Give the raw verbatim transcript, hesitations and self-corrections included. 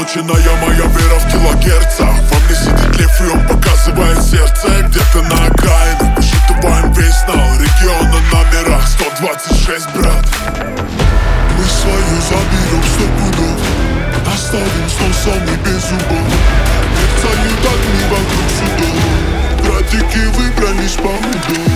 Измученная моя вера в килогерцах. Во мне сидит лев, и он показывает сердце. Где-то на окраинах высчитываем весь нал региона номерах сто двадцать шесть, брат. Мы свою заберем сто пудов, оставим с носом и без зубов. Мерцают огни вокруг судов, братики выбрались по муду.